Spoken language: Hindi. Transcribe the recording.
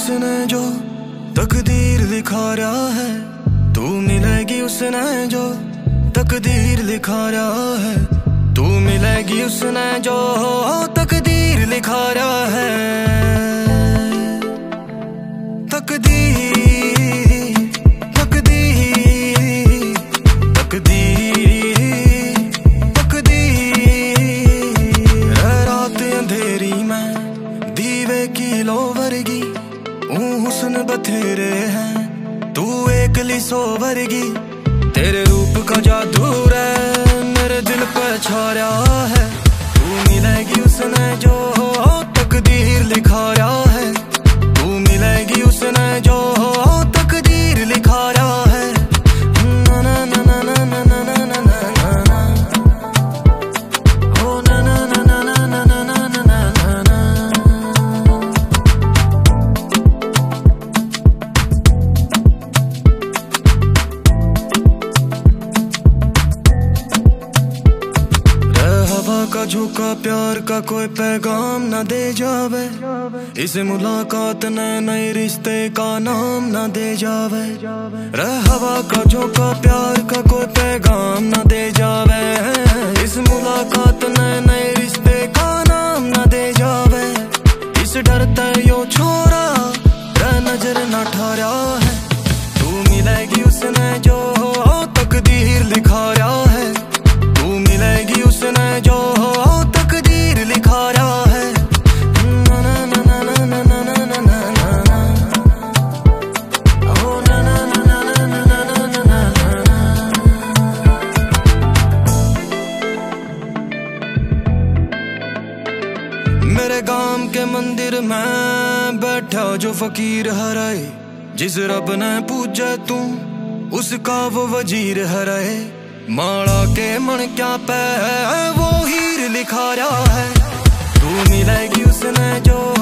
उसने जो तकदीर लिखा रहा है, तू मिलेगी उसने जो तकदीर लिखा रहा है, तू मिलेगी उसने जो तकदीर लिखा रहा है। तकदीर तकदीर तकदीर तकदीर। रात अंधेरी में दीवे की लो वर्गी, हुस्न बथेरे हैं तू एकली सो वर्गी। तेरे रूप का जादू रे मेरे दिल पे छा रहा है, तू मिलेगी उसने जो तकदीर लिखा रहा है, तू मिलेगी उसने जो तकदीर लिखा रहा है। ना ना ना ना ना ना ना ना ना ना, ओ ना ना ना ना ना ना ना ना ना ना। हवा का झोंका प्यार का कोई पैगाम न दे जावे, इस मुलाकात ने नए रिश्ते का नाम न दे जावे। हवा का झोंका प्यार का कोई पैगाम न दे जावे, इस मुलाकात ने नए रिश्ते का नाम न दे जावे। इस डरते यो छोरा नजर न ठहरा है, तू मिलेगी उसने जो तकदीर लिखा रहा है, तू मिलेगी उसने जो तकदीर लिखा रहा है। ना ना ना ना ना ना ना ना ना ना, ओ ना ना ना ना ना ना ना ना ना ना। मेरे गांव के मंदिर में बैठा जो फकीर हराए, जिस रब ने पूजा तू उसका वो वजीर हराए। माड़ा के मन क्या पे वो हीर लिखा रहा है, तू मिलेगी उसने जो